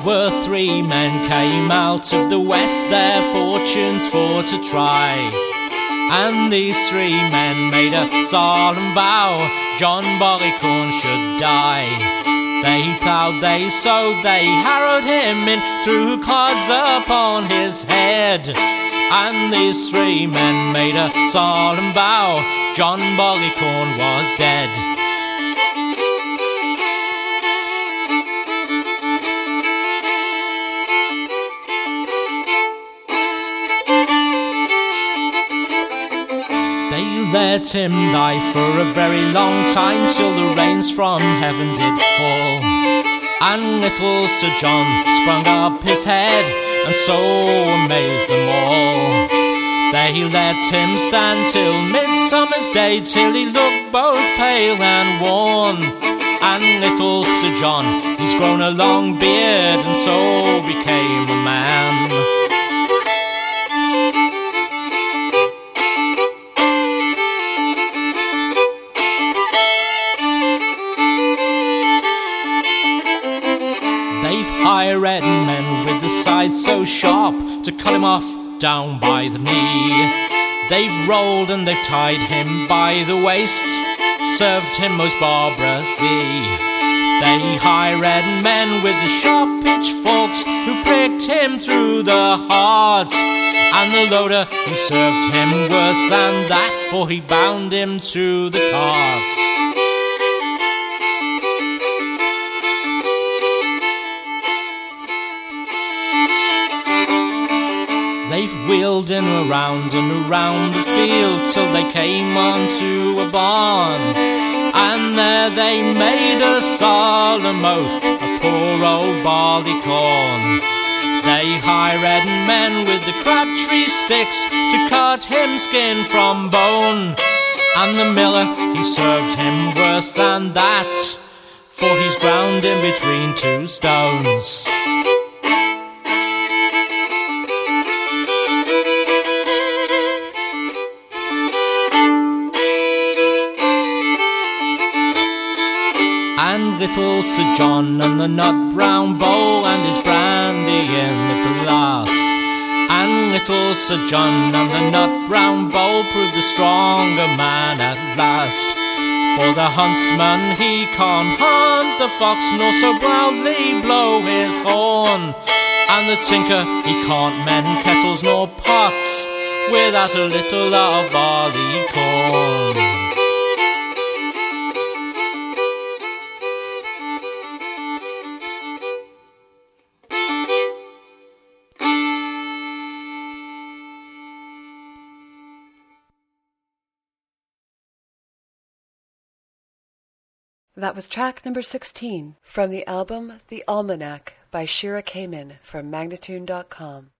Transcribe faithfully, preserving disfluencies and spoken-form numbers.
were three men came out of the west, their fortunes for to try. And these three men made a solemn vow, John Barleycorn should die. They ploughed, they sowed, they harrowed him in, threw clods upon his head. And these three men made a solemn vow, John Barleycorn was dead. Let him die for a very long time, till the rains from heaven did fall. And little Sir John sprung up his head, and so amazed them all. They let him stand till midsummer's day, till he looked both pale and worn. And little Sir John, he's grown a long beard, and so became a man. High-red men with the sides so sharp to cut him off down by the knee. They've rolled and they've tied him by the waist, served him most barbarously. They high-red men with the sharp pitchforks who pricked him through the heart. And the loader, he served him worse than that, for he bound him to the cart. They've wheeled him around and around the field till they came onto a barn. And there they made a solemn oath, a poor old Barleycorn. They high-red men with the crabtree sticks to cut him skin from bone. And the miller, he served him worse than that, for he's ground in between two stones. And little Sir John and the nut brown bowl and his brandy in the glass. And little Sir John and the nut brown bowl proved the stronger man at last. For the huntsman, he can't hunt the fox nor so proudly blow his horn. And the tinker, he can't mend kettles nor pots without a little of Barleycorn. That was track number sixteen from the album The Almanac by Shira Kamen from Magnatune dot com.